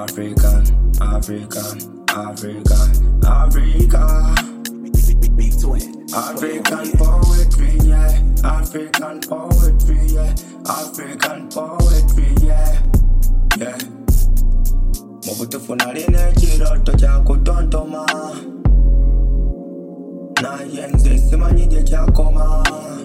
African, African, African, Africa. Big twin. African poetry, yeah. African poetry, yeah. African poetry, yeah. Yeah. Mubutufuna line chiroto chako tontoma. Na yenze simanyije chakoma.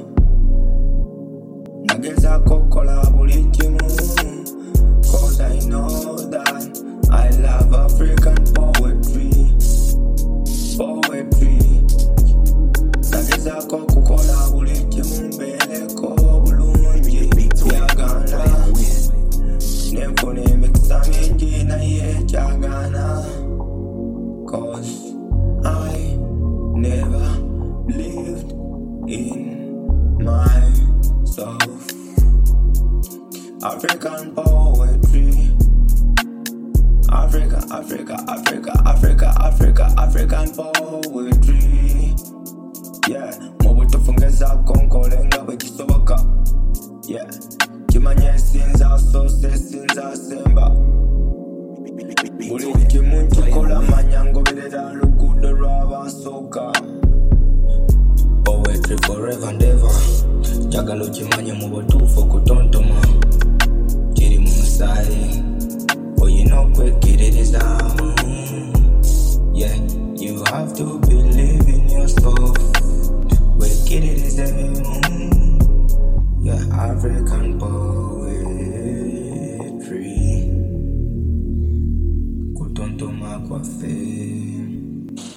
Nageza kokola bulitimu. Cause I know that I love African poetry. Poetry. Nageza kokola bulitimu mbeleko bulungi. Yagana. Nefone mixa mingi na ye chagana. Cause I never lived in myself. African poetry. Africa, Africa, Africa, Africa, Africa, African poetry. Yeah, mubutufungeza konkolenga bwekisoboka. Yeah, kimanye sinza sose sinza semba. Buli kimu kikola manyangoberera lugudo lw'abasoka. Poetry forever and ever. Jagalo kimanye mubutufu kutontoma. Kiri mu musaayi oyina okwekiririza. Yeah, you have to believe in yourself. Wekiririze. Yeah, African boy.